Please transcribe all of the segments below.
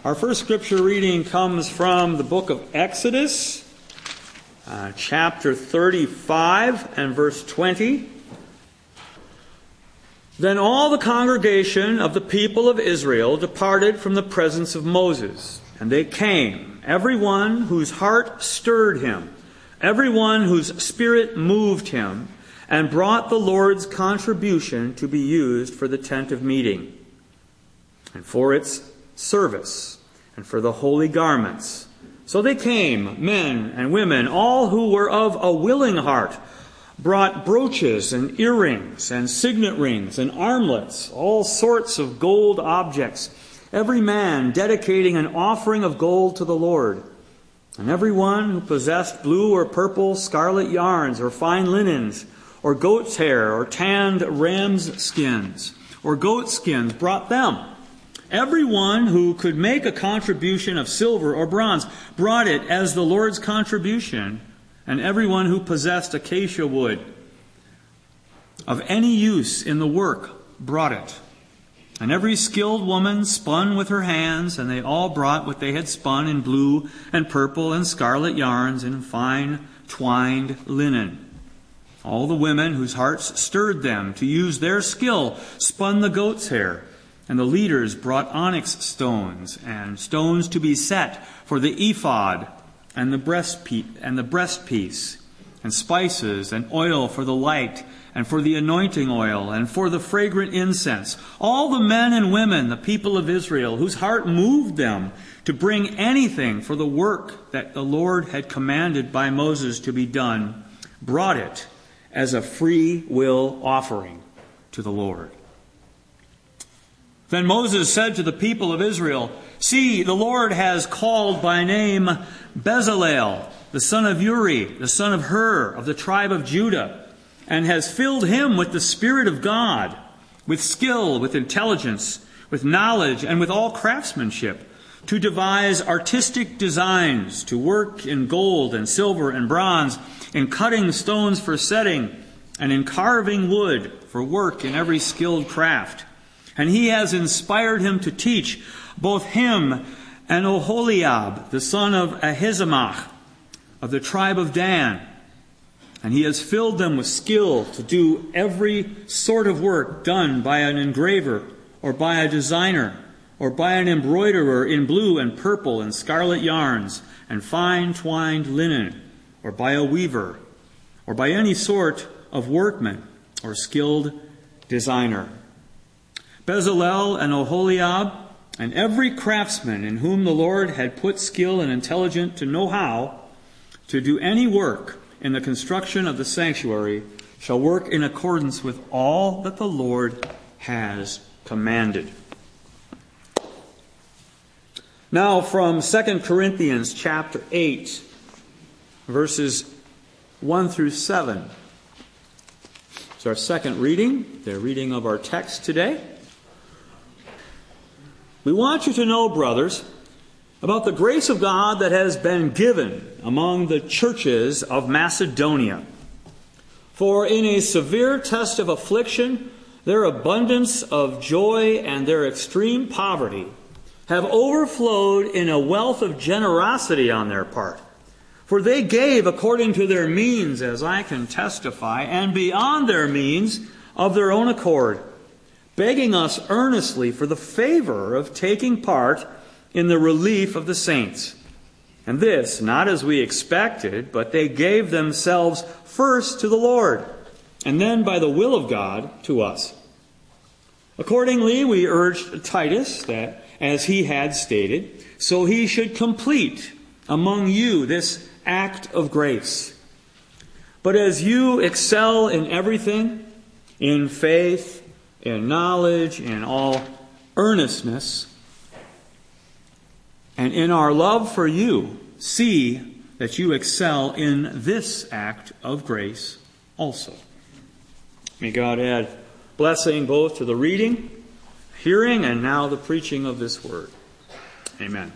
Our first scripture reading comes from the book of Exodus, chapter 35 and verse 20. Then all the congregation of the people of Israel departed from the presence of Moses, and they came, everyone whose heart stirred him, everyone whose spirit moved him, and brought the Lord's contribution to be used for the tent of meeting, and for its service, and for the holy garments. So they came, men and women, all who were of a willing heart, brought brooches and earrings and signet rings and armlets, all sorts of gold objects, every man dedicating an offering of gold to the Lord. And everyone who possessed blue or purple, scarlet yarns, or fine linens, or goat's hair, or tanned ram's skins, or goat skins, brought them. Everyone who could make a contribution of silver or bronze brought it as the Lord's contribution, and everyone who possessed acacia wood of any use in the work brought it. And every skilled woman spun with her hands, and they all brought what they had spun in blue and purple and scarlet yarns and fine twined linen. All the women whose hearts stirred them to use their skill spun the goat's hair. And the leaders brought onyx stones and stones to be set for the ephod and the breastpiece, and spices and oil for the light and for the anointing oil and for the fragrant incense. All the men and women, the people of Israel, whose heart moved them to bring anything for the work that the Lord had commanded by Moses to be done, brought it as a free will offering to the Lord. Then Moses said to the people of Israel, "See, the Lord has called by name Bezalel, the son of Uri, the son of Hur, of the tribe of Judah, and has filled him with the Spirit of God, with skill, with intelligence, with knowledge, and with all craftsmanship, to devise artistic designs, to work in gold and silver and bronze, in cutting stones for setting, and in carving wood for work in every skilled craft. And he has inspired him to teach both him and Oholiab, the son of Ahisamach, of the tribe of Dan. And he has filled them with skill to do every sort of work done by an engraver, or by a designer, or by an embroiderer in blue and purple and scarlet yarns, and fine twined linen, or by a weaver, or by any sort of workman, or skilled designer. Bezalel and Oholiab, and every craftsman in whom the Lord had put skill and intelligence to know how to do any work in the construction of the sanctuary, shall work in accordance with all that the Lord has commanded." Now from 2 Corinthians chapter 8, verses 1 through 7. It's our second reading, the reading of our text today. "We want you to know, brothers, about the grace of God that has been given among the churches of Macedonia. For in a severe test of affliction, their abundance of joy and their extreme poverty have overflowed in a wealth of generosity on their part. For they gave according to their means, as I can testify, and beyond their means of their own accord, begging us earnestly for the favor of taking part in the relief of the saints. And this, not as we expected, but they gave themselves first to the Lord, and then by the will of God to us. Accordingly, we urged Titus that, as he had stated, so he should complete among you this act of grace. But as you excel in everything, in faith, in knowledge, in all earnestness, and in our love for you, see that you excel in this act of grace also." May God add blessing both to the reading, hearing, and now the preaching of this word. Amen.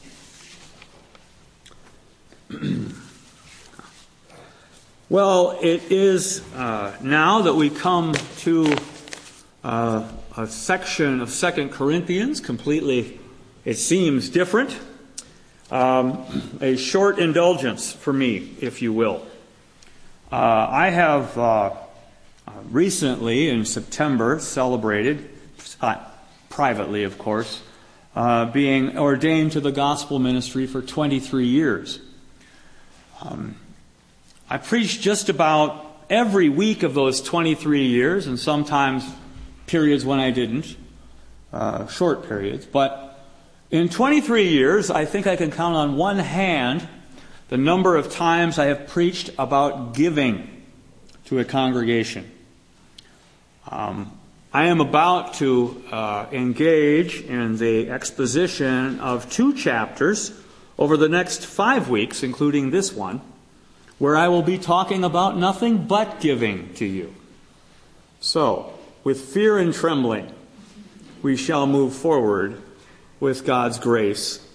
Well, it is now that we come to a section of 2 Corinthians completely it seems different. A short indulgence for me, if you will. I have recently, in September, celebrated, privately of course, being ordained to the gospel ministry for 23 years. I preached just about every week of those 23 years, and sometimes periods when I didn't, short periods. But in 23 years, I think I can count on one hand the number of times I have preached about giving to a congregation. I am about to engage in the exposition of 2 chapters over the next 5 weeks, including this one, where I will be talking about nothing but giving to you. So, with fear and trembling, we shall move forward with God's grace.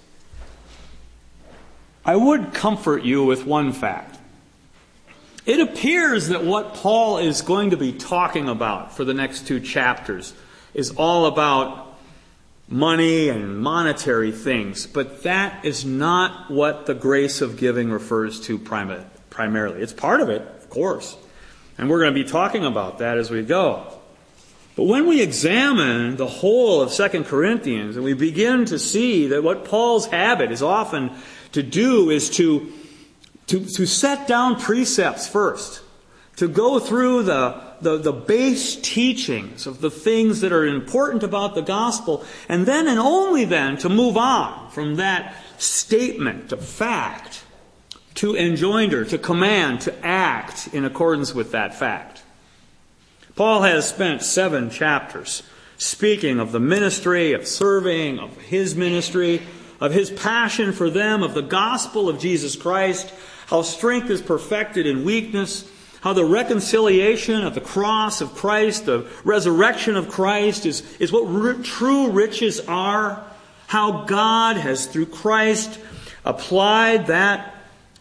I would comfort you with one fact. It appears that what Paul is going to be talking about for the next 2 chapters is all about money and monetary things, but that is not what the grace of giving refers to primarily. It's part of it, of course, and we're going to be talking about that as we go. But when we examine the whole of 2 Corinthians, and we begin to see that what Paul's habit is often to do is to set down precepts first, to go through the base teachings of the things that are important about the gospel, and then and only then to move on from that statement of fact to enjoinder, to command, to act in accordance with that fact. Paul has spent 7 chapters speaking of the ministry, of serving, of his ministry, of his passion for them, of the gospel of Jesus Christ, how strength is perfected in weakness, how the reconciliation of the cross of Christ, the resurrection of Christ is what true riches are, how God has, through Christ, applied that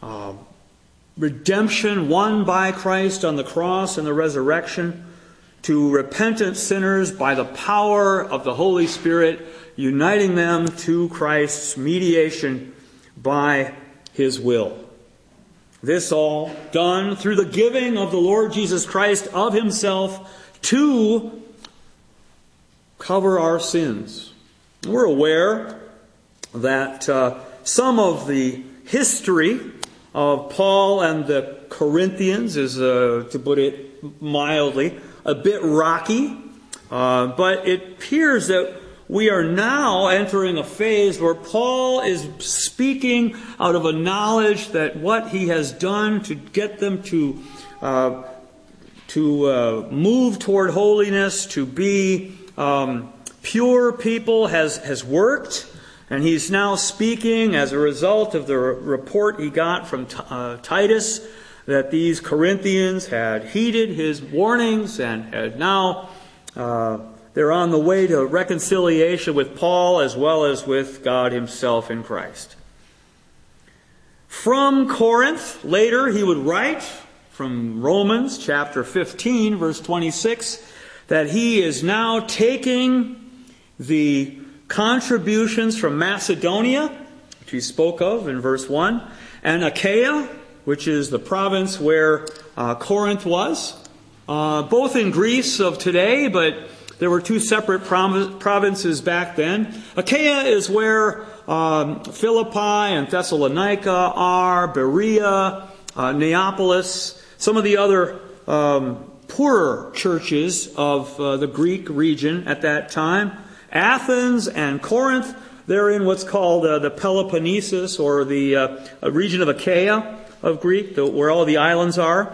redemption won by Christ on the cross and the resurrection to repentant sinners by the power of the Holy Spirit, uniting them to Christ's mediation by His will. This all done through the giving of the Lord Jesus Christ of Himself to cover our sins. We're aware that some of the history of Paul and the Corinthians is, to put it mildly, a bit rocky, but it appears that we are now entering a phase where Paul is speaking out of a knowledge that what he has done to get them to move toward holiness, to be pure people has worked. And he's now speaking as a result of the report he got from Titus that these Corinthians had heeded his warnings and had now they're on the way to reconciliation with Paul as well as with God Himself in Christ. From Corinth, later he would write from Romans chapter 15, verse 26, that he is now taking the contributions from Macedonia, which he spoke of in verse 1, and Achaia, which is the province where Corinth was, both in Greece of today, but there were 2 separate provinces back then. Achaia is where Philippi and Thessalonica are, Berea, Neapolis, some of the other poorer churches of the Greek region at that time. Athens and Corinth, they're in what's called the Peloponnesus, or the region of Achaia of Greek, where all the islands are.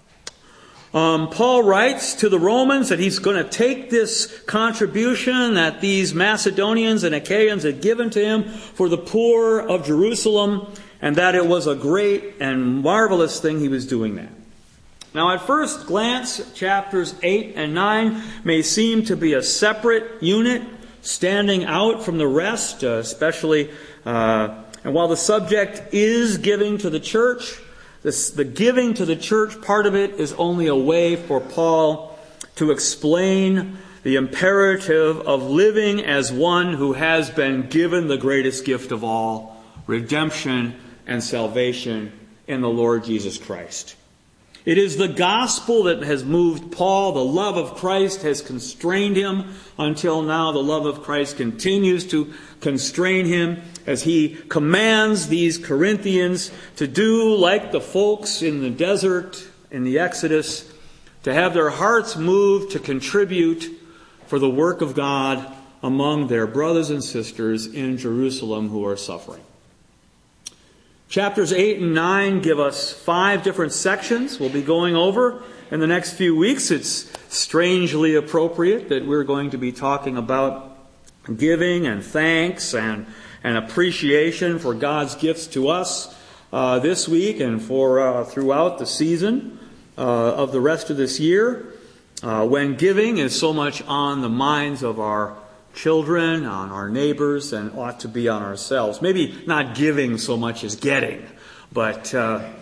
Paul writes to the Romans that he's going to take this contribution that these Macedonians and Achaeans had given to him for the poor of Jerusalem, and that it was a great and marvelous thing he was doing that. Now, at first glance, chapters 8 and 9 may seem to be a separate unit, standing out from the rest, especially, and while the subject is giving to the church, the giving to the church part of it is only a way for Paul to explain the imperative of living as one who has been given the greatest gift of all, redemption and salvation in the Lord Jesus Christ. It is the gospel that has moved Paul. The love of Christ has constrained him until now. The love of Christ continues to constrain him as he commands these Corinthians to do like the folks in the desert in the Exodus, to have their hearts moved to contribute for the work of God among their brothers and sisters in Jerusalem who are suffering. Chapters 8 and 9 give us 5 different sections we'll be going over in the next few weeks. It's strangely appropriate that we're going to be talking about giving and thanks and appreciation for God's gifts to us this week and for throughout the season of the rest of this year, when giving is so much on the minds of our children, on our neighbors, and ought to be on ourselves. Maybe not giving so much as getting, but,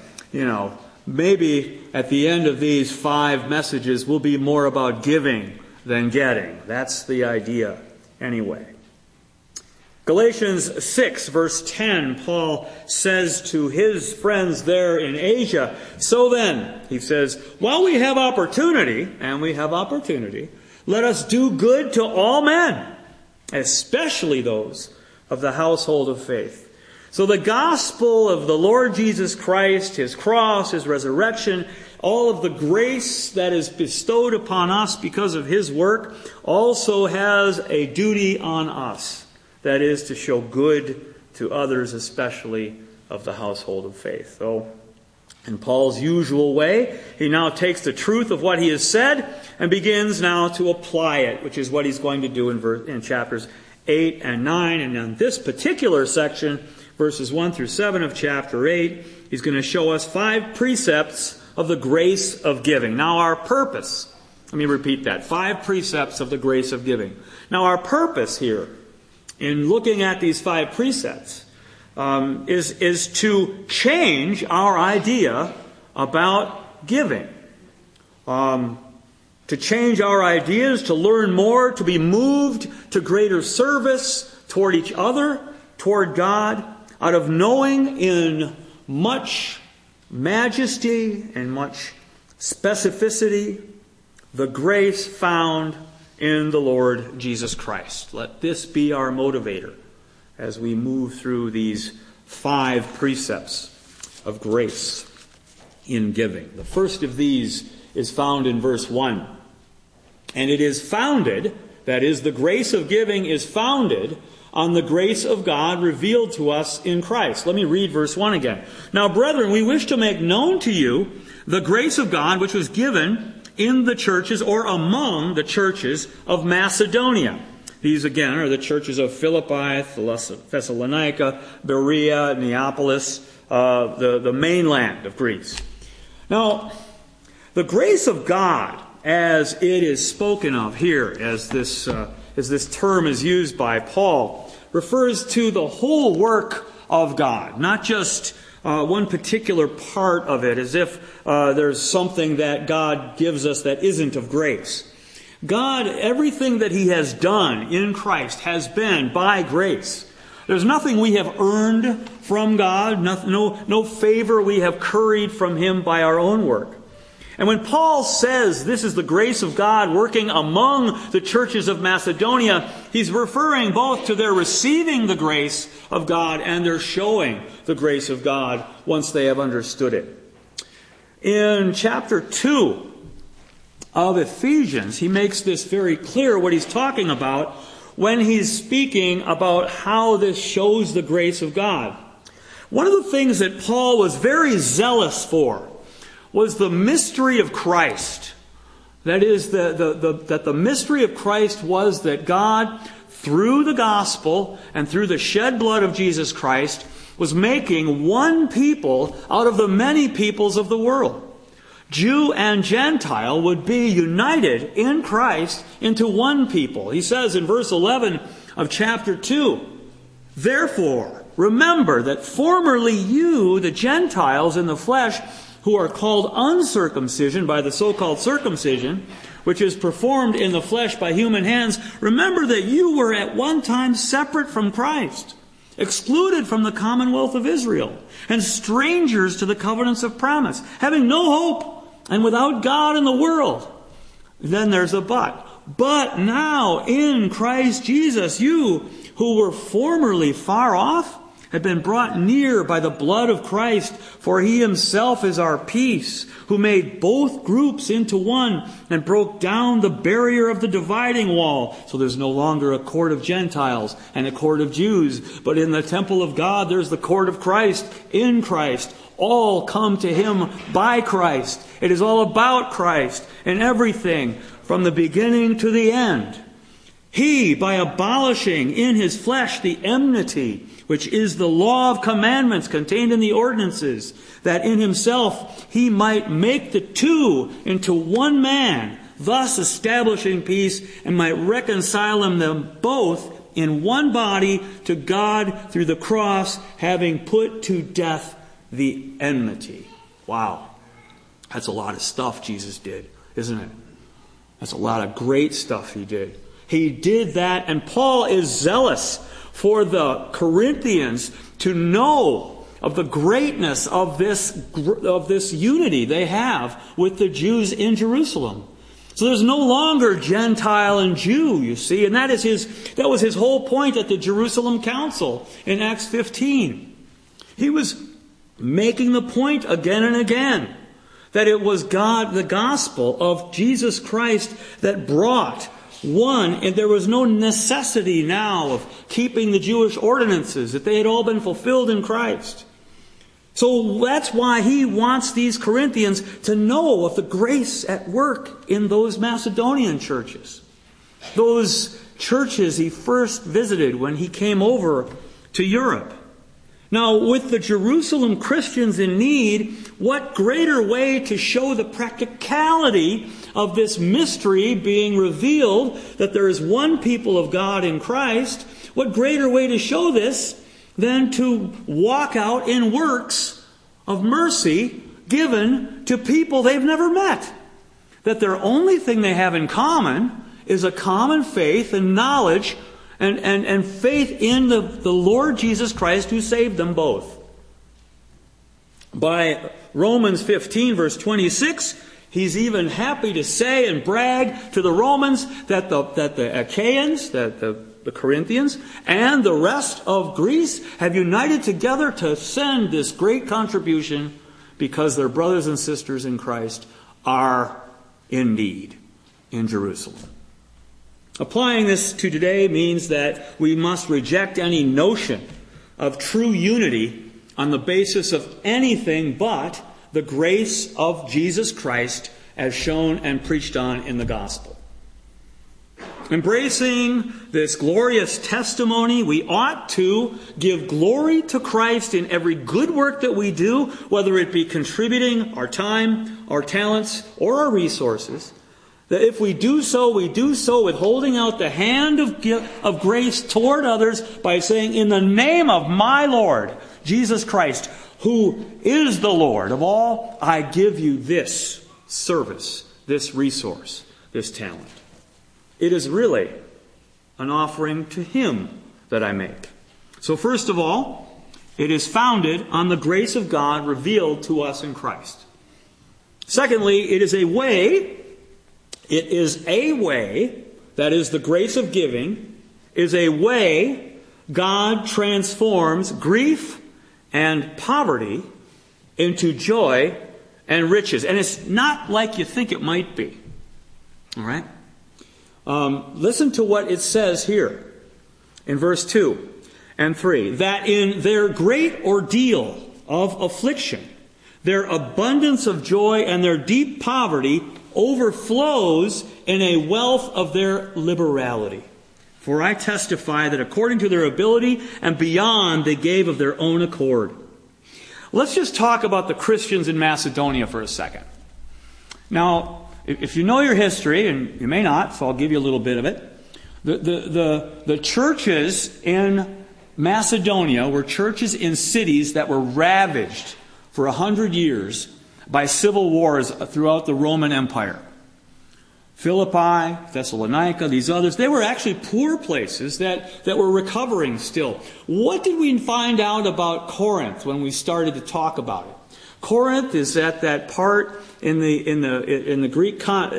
maybe at the end of these 5 messages will be more about giving than getting. That's the idea anyway. Galatians 6, verse 10, Paul says to his friends there in Asia, "So then," he says, "while we have opportunity," and we have opportunity, "let us do good to all men, especially those of the household of faith." So the gospel of the Lord Jesus Christ, His cross, His resurrection, all of the grace that is bestowed upon us because of His work also has a duty on us. That is to show good to others, especially of the household of faith. So, in Paul's usual way, he now takes the truth of what he has said and begins now to apply it, which is what he's going to do in chapters 8 and 9. And in this particular section, verses 1 through 7 of chapter 8, he's going to show us 5 precepts of the grace of giving. Now our purpose, let me repeat that, 5 precepts of the grace of giving. Now our purpose here, in looking at these 5 precepts, is to change our idea about giving. To change our ideas, to learn more, to be moved to greater service toward each other, toward God, out of knowing in much majesty and much specificity the grace found in the Lord Jesus Christ. Let this be our motivator as we move through these 5 precepts of grace in giving. The first of these is found in verse 1. And it is founded, that is, the grace of giving is founded on the grace of God revealed to us in Christ. Let me read verse 1 again. "Now, brethren, we wish to make known to you the grace of God which was given in the churches or among the churches of Macedonia." These again are the churches of Philippi, Thessalonica, Berea, Neapolis, the mainland of Greece. Now, the grace of God, as it is spoken of here, as this term is used by Paul, refers to the whole work of God, not just one particular part of it, as if there's something that God gives us that isn't of grace. God, everything that He has done in Christ has been by grace. There's nothing we have earned from God, no favor we have curried from Him by our own work. And when Paul says this is the grace of God working among the churches of Macedonia, he's referring both to their receiving the grace of God and their showing the grace of God once they have understood it. In chapter 2 of Ephesians, he makes this very clear what he's talking about when he's speaking about how this shows the grace of God. One of the things that Paul was very zealous for was the mystery of Christ. That is, that the mystery of Christ was that God, through the gospel and through the shed blood of Jesus Christ, was making one people out of the many peoples of the world. Jew and Gentile would be united in Christ into one people. He says in verse 11 of chapter 2, "Therefore, remember that formerly you, the Gentiles in the flesh, who are called uncircumcision by the so-called circumcision, which is performed in the flesh by human hands, remember that you were at one time separate from Christ, excluded from the commonwealth of Israel, and strangers to the covenants of promise, having no hope and without God in the world. Then there's a but. But now in Christ Jesus, you who were formerly far off have been brought near by the blood of Christ, for He Himself is our peace, who made both groups into one and broke down the barrier of the dividing wall. So there's no longer a court of Gentiles and a court of Jews, but in the temple of God there's the court of Christ. In Christ, all come to Him by Christ. It is all about Christ and everything from the beginning to the end. He, by abolishing in His flesh the enmity, which is the law of commandments contained in the ordinances, that in Himself He might make the two into one man, thus establishing peace, and might reconcile them both in one body to God through the cross, having put to death the enmity. Wow. That's a lot of stuff Jesus did, isn't it? That's a lot of great stuff He did. He did that, and Paul is zealous for the Corinthians to know of the greatness of this unity they have with the Jews in Jerusalem. So there's no longer Gentile and Jew, you see, and that was his whole point at the Jerusalem Council in Acts 15. He was making the point again and again that it was God, the gospel of Jesus Christ, that brought one, and there was no necessity now of keeping the Jewish ordinances, that they had all been fulfilled in Christ. So that's why he wants these Corinthians to know of the grace at work in those Macedonian churches. Those churches he first visited when he came over to Europe. Now, with the Jerusalem Christians in need, what greater way to show the practicality of this mystery being revealed, that there is one people of God in Christ? What greater way to show this than to walk out in works of mercy given to people they've never met? That their only thing they have in common is a common faith and knowledge and faith in the Lord Jesus Christ who saved them both. By Romans 15 verse 26, he's even happy to say and brag to the Romans that the Achaeans, that the Corinthians, and the rest of Greece have united together to send this great contribution because their brothers and sisters in Christ are in need in Jerusalem. Applying this to today means that we must reject any notion of true unity on the basis of anything but the grace of Jesus Christ as shown and preached on in the gospel. Embracing this glorious testimony, we ought to give glory to Christ in every good work that we do, whether it be contributing our time, our talents, or our resources. That if we do so with holding out the hand of grace toward others by saying, in the name of my Lord, Jesus Christ, who is the Lord of all, I give you this service, this resource, this talent. It is really an offering to Him that I make. So first of all, it is founded on the grace of God revealed to us in Christ. Secondly, it is a way, that is the grace of giving, is a way God transforms grief and poverty into joy and riches. And it's not like you think it might be. All right? Listen to what it says here in verse 2 and 3. That in their great ordeal of affliction, their abundance of joy and their deep poverty overflows in a wealth of their liberality. For I testify that according to their ability and beyond they gave of their own accord. Let's just talk about the Christians in Macedonia for a second. Now, if you know your history, and you may not, so I'll give you a little bit of it. The churches in Macedonia were churches in cities that were ravaged for 100 years by civil wars throughout the Roman Empire. Philippi, Thessalonica, these others, they were actually poor places that were recovering still. What did we find out about Corinth when we started to talk about it? Corinth is at that part in the Greek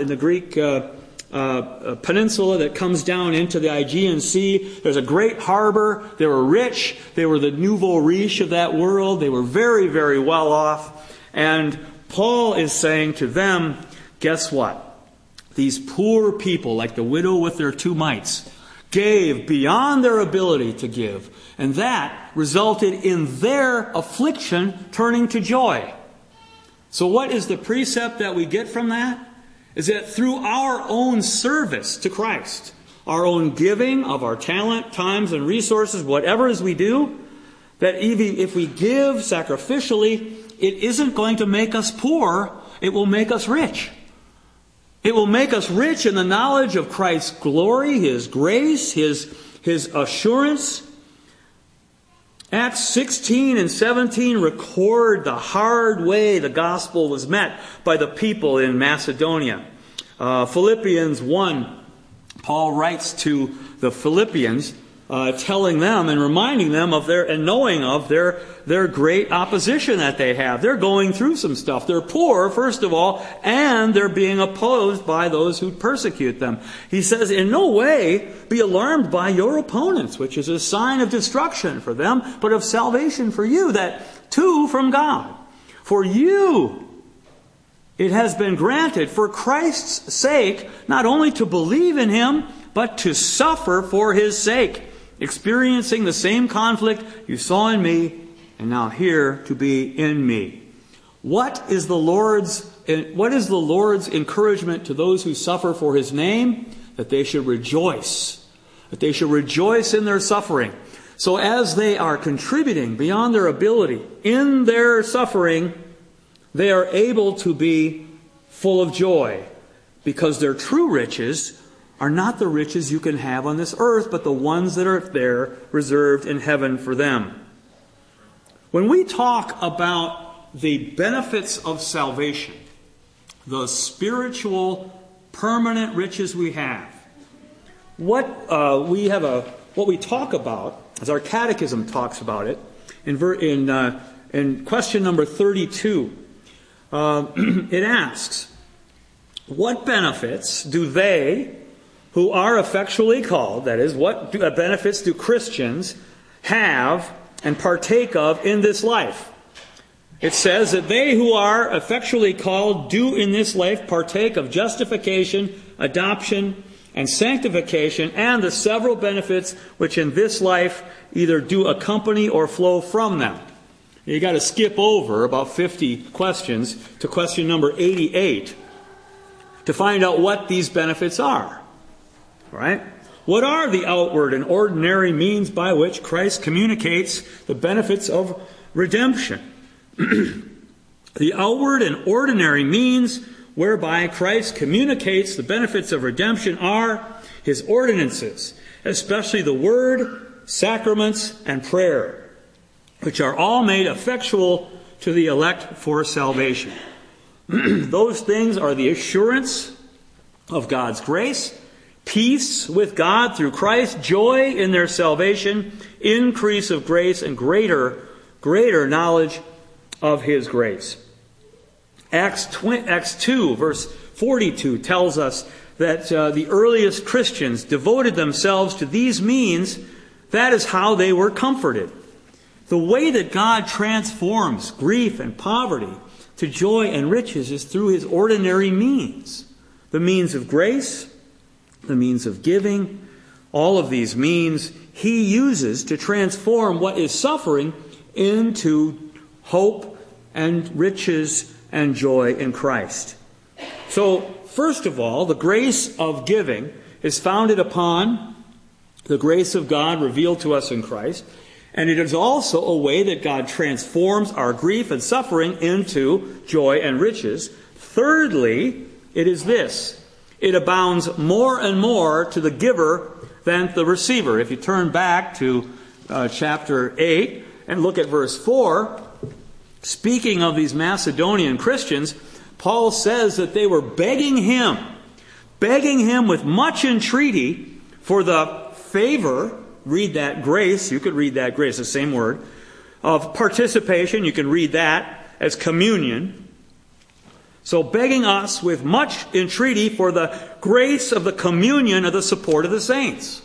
peninsula that comes down into the Aegean Sea. There's a great harbor. They were rich. They were the nouveau riche of that world. They were very, very well off. And Paul is saying to them, guess what? These poor people, like the widow with their 2 mites, gave beyond their ability to give. And that resulted in their affliction turning to joy. So what is the precept that we get from that? Is that through our own service to Christ, our own giving of our talent, times, and resources, whatever as we do, that even if we give sacrificially, it isn't going to make us poor, it will make us rich. It will make us rich in the knowledge of Christ's glory, His grace, His assurance. Acts 16 and 17 record the hard way the gospel was met by the people in Macedonia. Philippians 1, Paul writes to the Philippians, telling them and reminding them of knowing of their great opposition that they have. They're going through some stuff. They're poor, first of all, and they're being opposed by those who persecute them. He says, in no way be alarmed by your opponents, which is a sign of destruction for them, but of salvation for you, that too from God. For you it has been granted for Christ's sake not only to believe in Him, but to suffer for His sake, experiencing the same conflict you saw in me, and now here to be in me. What is the Lord's encouragement to those who suffer for His name? That they should rejoice. That they should rejoice in their suffering. So as they are contributing beyond their ability in their suffering, they are able to be full of joy, because their true riches are not the riches you can have on this earth, but the ones that are there reserved in heaven for them. When we talk about the benefits of salvation, the spiritual, permanent riches we have, what we talk about, as our catechism talks about it, in question number 32, it asks, what benefits do they who are effectually called, that is, what benefits do Christians have and partake of in this life? It says that they who are effectually called do in this life partake of justification, adoption, and sanctification, and the several benefits which in this life either do accompany or flow from them. You got to skip over about 50 questions to question number 88 to find out what these benefits are. Right? What are the outward and ordinary means by which Christ communicates the benefits of redemption? The outward and ordinary means whereby Christ communicates the benefits of redemption are His ordinances, especially the Word, sacraments, and prayer, which are all made effectual to the elect for salvation. Those things are the assurance of God's grace, peace with God through Christ, joy in their salvation, increase of grace, and greater knowledge of His grace. Acts 2, verse 42 tells us that the earliest Christians devoted themselves to these means. That is how they were comforted. The way that God transforms grief and poverty to joy and riches is through His ordinary means. The means of grace, the means of giving, all of these means He uses to transform what is suffering into hope and riches and joy in Christ. So, first of all, the grace of giving is founded upon the grace of God revealed to us in Christ, and it is also a way that God transforms our grief and suffering into joy and riches. Thirdly, it is this: it abounds more and more to the giver than the receiver. If you turn back to chapter 8 and look at verse 4, speaking of these Macedonian Christians, Paul says that they were begging him, begging him with much entreaty for the favor, read that grace, you could read that grace, the same word, of participation, you can read that as communion. So begging us with much entreaty for the grace of the communion of the support of the saints.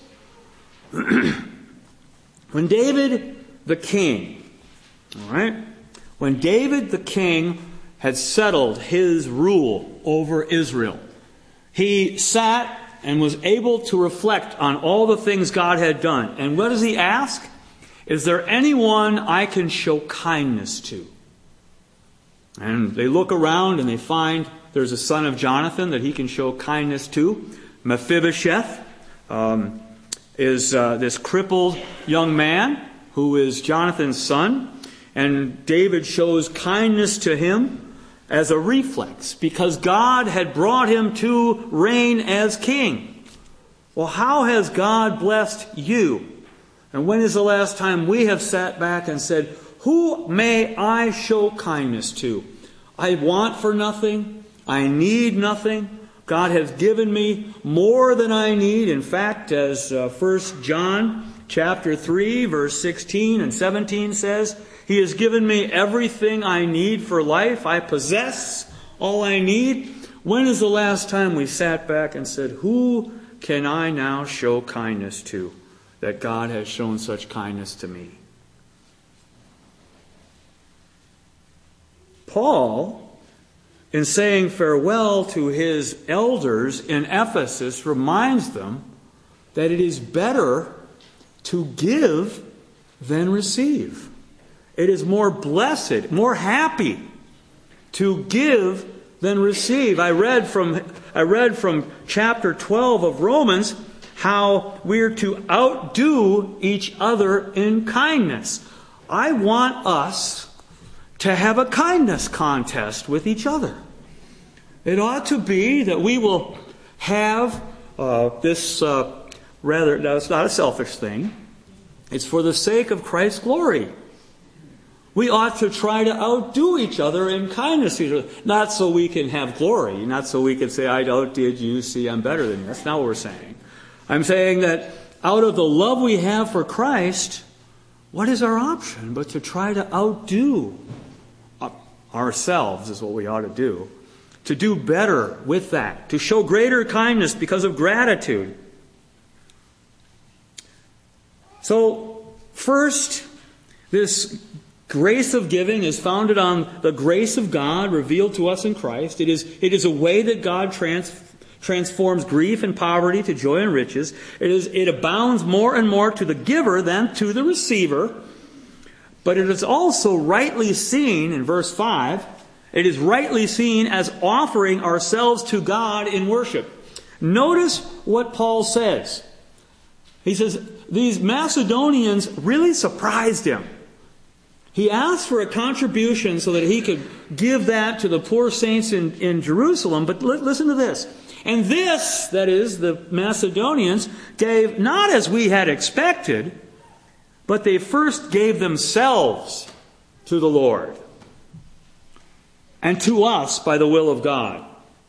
When David the king, all right, when David the king had settled his rule over Israel, he sat and was able to reflect on all the things God had done. And what does he ask? Is there anyone I can show kindness to? And they look around and they find there's a son of Jonathan that he can show kindness to. Mephibosheth is this crippled young man who is Jonathan's son. And David shows kindness to him as a reflex because God had brought him to reign as king. Well, how has God blessed you? And when is the last time we have sat back and said, who may I show kindness to? I want for nothing. I need nothing. God has given me more than I need. In fact, as 1 John chapter 3, verse 16 and 17 says, He has given me everything I need for life. I possess all I need. When is the last time we sat back and said, who can I now show kindness to that God has shown such kindness to me? Paul, in saying farewell to his elders in Ephesus, reminds them that it is better to give than receive. It is more blessed, more happy to give than receive. I read from chapter 12 of Romans how we're to outdo each other in kindness. I want us to have a kindness contest with each other. It ought to be that we will have this rather, now it's not a selfish thing. It's for the sake of Christ's glory. We ought to try to outdo each other in kindness. Not so we can have glory. Not so we can say, I outdid you, see I'm better than you. That's not what we're saying. I'm saying that out of the love we have for Christ, what is our option but to try to outdo ourselves is what we ought to do. To do better with that. To show greater kindness because of gratitude. So, first, this grace of giving is founded on the grace of God revealed to us in Christ. It is a way that God transforms grief and poverty to joy and riches. It abounds more and more to the giver than to the receiver. But it is also rightly seen, in verse 5, it is rightly seen as offering ourselves to God in worship. Notice what Paul says. He says, these Macedonians really surprised him. He asked for a contribution so that he could give that to the poor saints in Jerusalem. But listen to this. And this, that is, the Macedonians, gave not as we had expected, but they first gave themselves to the Lord and to us by the will of God.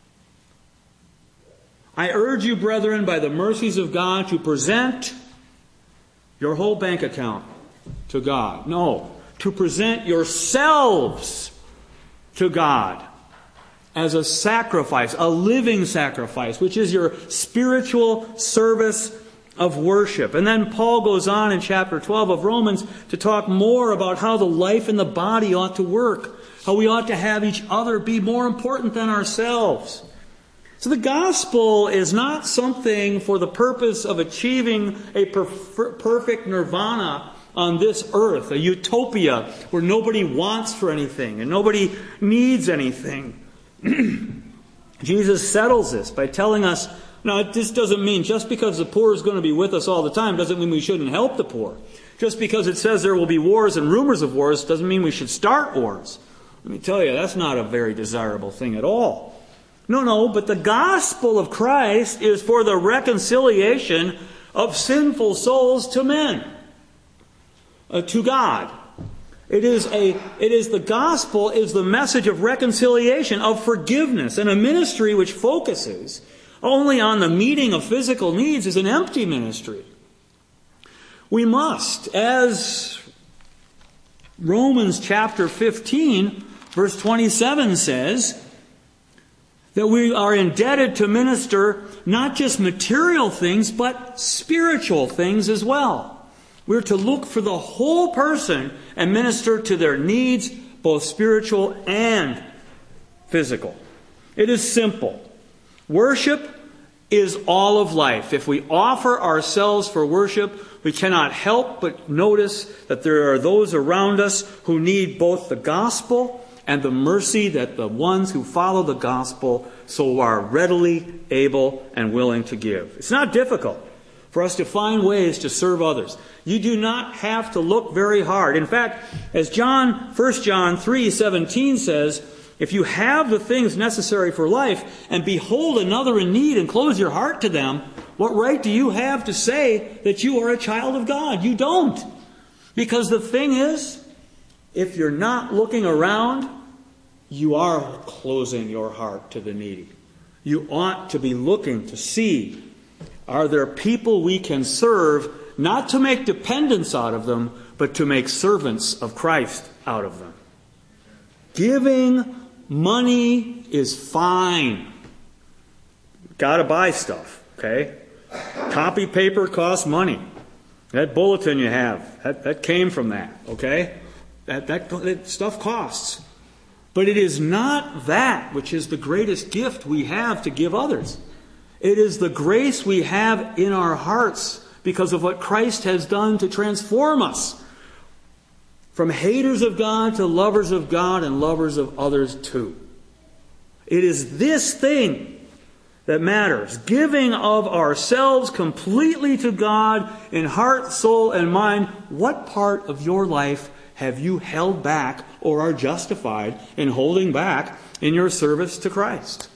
I urge you, brethren, by the mercies of God, to present your whole bank account to God. No. To present yourselves to God as a sacrifice, a living sacrifice, which is your spiritual service of worship. And then Paul goes on in chapter 12 of Romans to talk more about how the life in the body ought to work, how we ought to have each other be more important than ourselves. So the gospel is not something for the purpose of achieving a perfect nirvana on this earth, a utopia where nobody wants for anything and nobody needs anything. Jesus settles this by telling us, now this doesn't mean just because the poor is going to be with us all the time doesn't mean we shouldn't help the poor. Just because it says there will be wars and rumors of wars doesn't mean we should start wars. Let me tell you, that's not a very desirable thing at all. No, but the gospel of Christ is for the reconciliation of sinful souls to men. To God. The gospel is the message of reconciliation, of forgiveness, and a ministry which focuses only on the meeting of physical needs is an empty ministry. We must, as Romans chapter 15, verse 27 says, that we are indebted to minister not just material things, but spiritual things as well. We're to look for the whole person and minister to their needs, both spiritual and physical. It is simple. Worship is all of life. If we offer ourselves for worship, we cannot help but notice that there are those around us who need both the gospel and the mercy that the ones who follow the gospel so are readily able and willing to give. It's not difficult for us to find ways to serve others. You do not have to look very hard. In fact, as 1 John 3:17 says, if you have the things necessary for life and behold another in need and close your heart to them, what right do you have to say that you are a child of God? You don't. Because the thing is, if you're not looking around, you are closing your heart to the needy. You ought to be looking to see, are there people we can serve, not to make dependents out of them, but to make servants of Christ out of them. Giving money is fine. Got to buy stuff, okay? Copy paper costs money. That bulletin you have, that came from that, okay? That stuff costs. But it is not that which is the greatest gift we have to give others. It is the grace we have in our hearts because of what Christ has done to transform us from haters of God to lovers of God and lovers of others too. It is this thing that matters. Giving of ourselves completely to God in heart, soul, and mind. What part of your life have you held back or are justified in holding back in your service to Christ?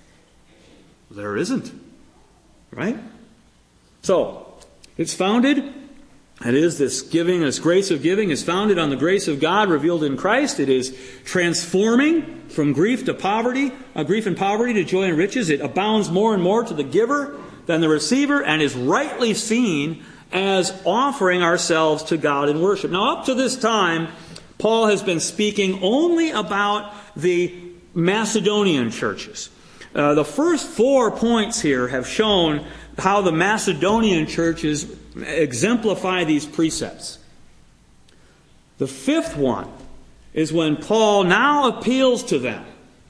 There isn't. Right? So, it's founded, that is, this giving, this grace of giving is founded on the grace of God revealed in Christ. It is transforming from grief and poverty to joy and riches. It abounds more and more to the giver than the receiver and is rightly seen as offering ourselves to God in worship. Now, up to this time, Paul has been speaking only about the Macedonian churches. The first 4 points here have shown how the Macedonian churches exemplify these precepts. The fifth one is when Paul now appeals to them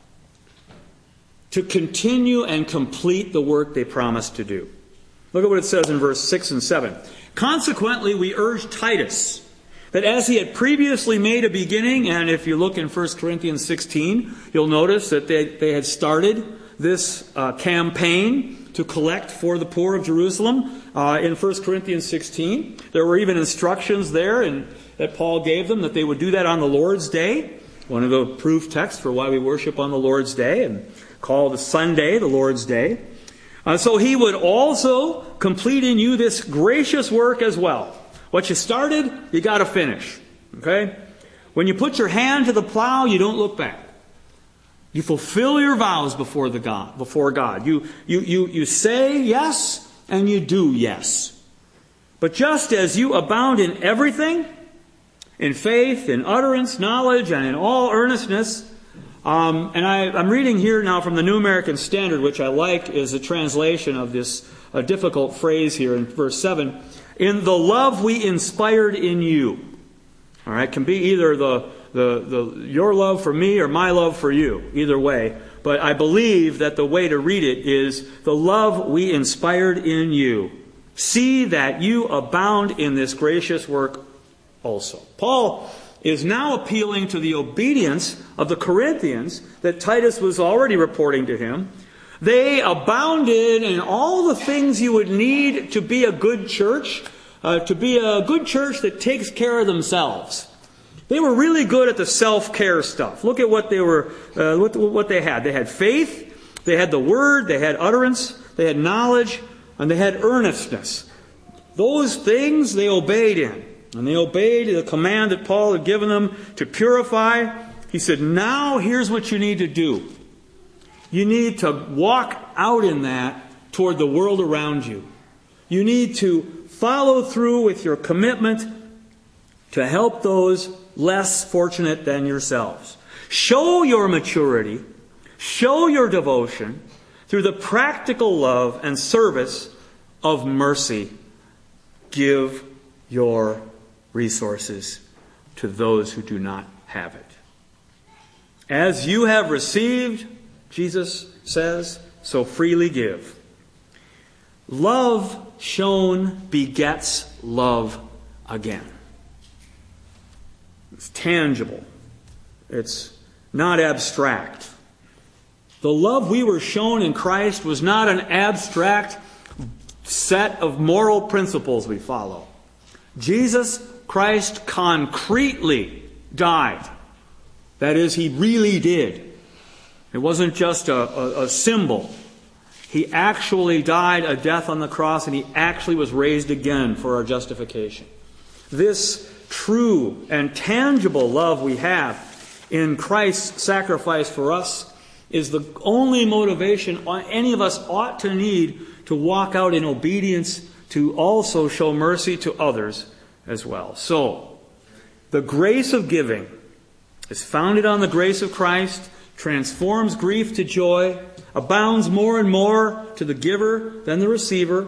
to continue and complete the work they promised to do. Look at what it says in verse 6 and 7. Consequently, we urge Titus that as he had previously made a beginning, and if you look in 1 Corinthians 16, you'll notice that they had started this campaign to collect for the poor of Jerusalem in 1 Corinthians 16. There were even instructions there that Paul gave them that they would do that on the Lord's Day. One of the proof texts for why we worship on the Lord's Day and call the Sunday the Lord's Day. So he would also complete in you this gracious work as well. What you started, you got to finish. Okay? When you put your hand to the plow, you don't look back. You fulfill your vows before God. You say yes and you do yes. But just as you abound in everything, in faith, in utterance, knowledge, and in all earnestness, and I'm reading here now from the New American Standard, which I like is a translation of this difficult phrase here in verse 7. In the love we inspired in you. All right, can be either your love for me or my love for you. Either way. But I believe that the way to read it is the love we inspired in you. See that you abound in this gracious work also. Paul is now appealing to the obedience of the Corinthians that Titus was already reporting to him. They abounded in all the things you would need to be a good church, that takes care of themselves. They were really good at the self-care stuff. Look at what they had. They had faith, they had the word, they had utterance, they had knowledge, and they had earnestness. Those things they obeyed in. And they obeyed the command that Paul had given them to purify. He said, now here's what you need to do. You need to walk out in that toward the world around you. You need to follow through with your commitment to help those less fortunate than yourselves. Show your maturity, show your devotion through the practical love and service of mercy. Give your resources to those who do not have it. As you have received, Jesus says, so freely give. Love shown begets love again. It's tangible. It's not abstract. The love we were shown in Christ was not an abstract set of moral principles we follow. Jesus Christ concretely died. That is, He really did. It wasn't just a symbol. He actually died a death on the cross, and He actually was raised again for our justification. This true and tangible love we have in Christ's sacrifice for us is the only motivation any of us ought to need to walk out in obedience, to also show mercy to others as well. So, the grace of giving is founded on the grace of Christ, transforms grief to joy, abounds more and more to the giver than the receiver,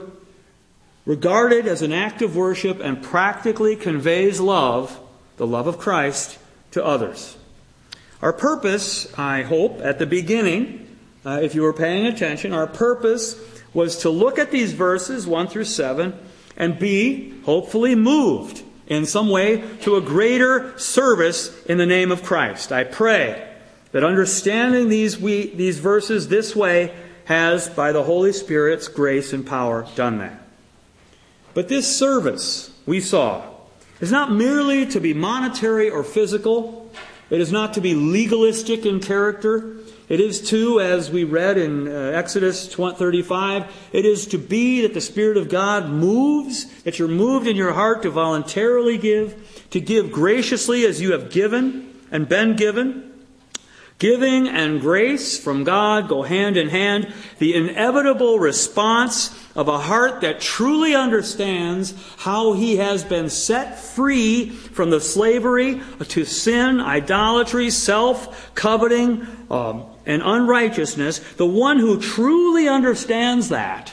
regarded as an act of worship, and practically conveys love, the love of Christ, to others. Our purpose, I hope, at the beginning, if you were paying attention, our purpose was to look at these verses 1 through 7 and be, hopefully, moved in some way to a greater service in the name of Christ. I pray that understanding these verses this way has, by the Holy Spirit's grace and power, done that. But this service, we saw, is not merely to be monetary or physical. It is not to be legalistic in character. It is to, as we read in Exodus 35, it is to be that the Spirit of God moves, that you're moved in your heart to voluntarily give, to give graciously as you have given and been given. Giving and grace from God go hand in hand. The inevitable response of a heart that truly understands how he has been set free from the slavery to sin, idolatry, self-coveting, and unrighteousness. The one who truly understands that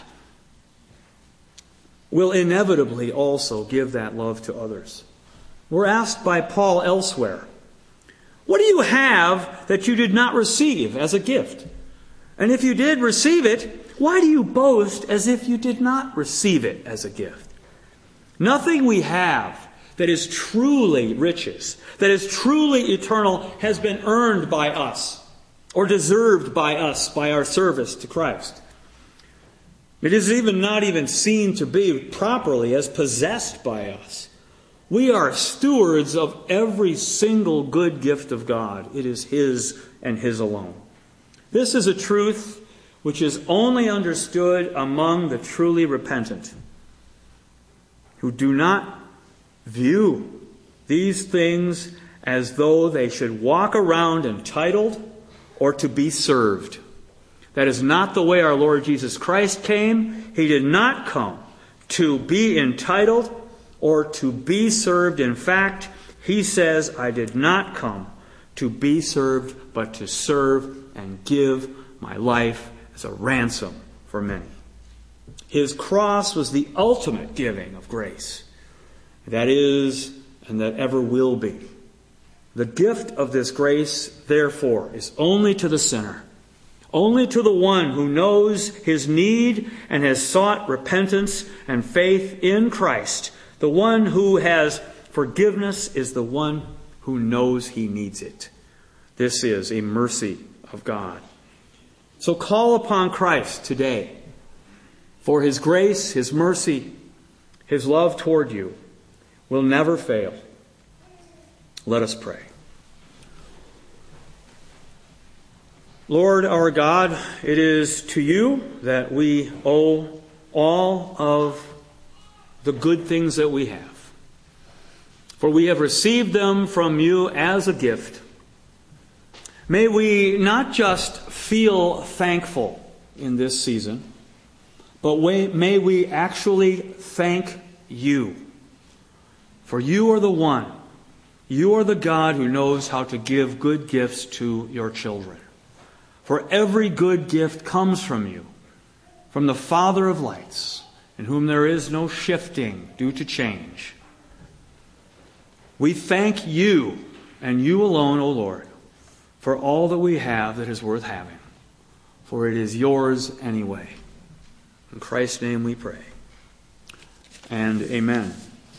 will inevitably also give that love to others. We're asked by Paul elsewhere, what do you have that you did not receive as a gift? And if you did receive it, why do you boast as if you did not receive it as a gift? Nothing we have that is truly riches, that is truly eternal, has been earned by us or deserved by us by our service to Christ. It is not even seen to be properly as possessed by us. We are stewards of every single good gift of God. It is His and His alone. This is a truth which is only understood among the truly repentant, who do not view these things as though they should walk around entitled or to be served. That is not the way our Lord Jesus Christ came. He did not come to be entitled or to be served. In fact, He says, I did not come to be served, but to serve and give my life as a ransom for many. His cross was the ultimate giving of grace. That is, and that ever will be. The gift of this grace, therefore, is only to the sinner, only to the one who knows his need and has sought repentance and faith in Christ. The one who has forgiveness is the one who knows he needs it. This is a mercy of God. So call upon Christ today for His grace, His mercy, His love toward you will never fail. Let us pray. Lord our God, it is to You that we owe all of the good things that we have. For we have received them from You as a gift. May we not just feel thankful in this season, but may we actually thank you. For you are the one. You are the God who knows how to give good gifts to your children. For every good gift comes from you, from the Father of lights, in whom there is no shifting due to change. We thank you, and you alone, O Lord, for all that we have that is worth having. For it is yours anyway. In Christ's name we pray. And amen.